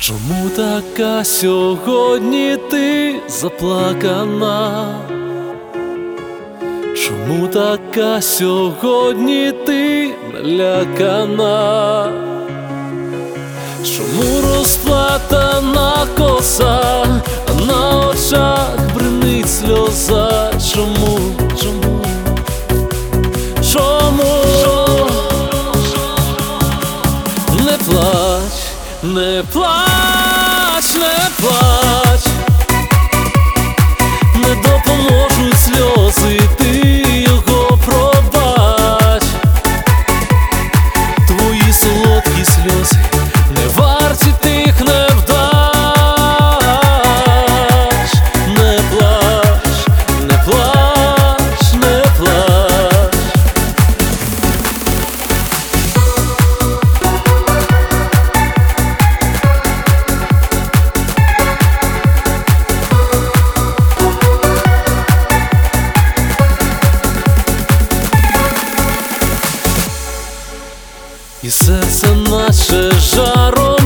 Чому така сьогодні ти заплакана? Чому така сьогодні ти налякана? Чому розплатана коса, а на очах бринить сльоза? Чому? Чому? Чому? Не плач, не плач, не плач, не допоможуть сльози, ти його пробач. Твої солодкі сльози не варті тих невдач. Не плач, не плач, не плач. І серце наче жаром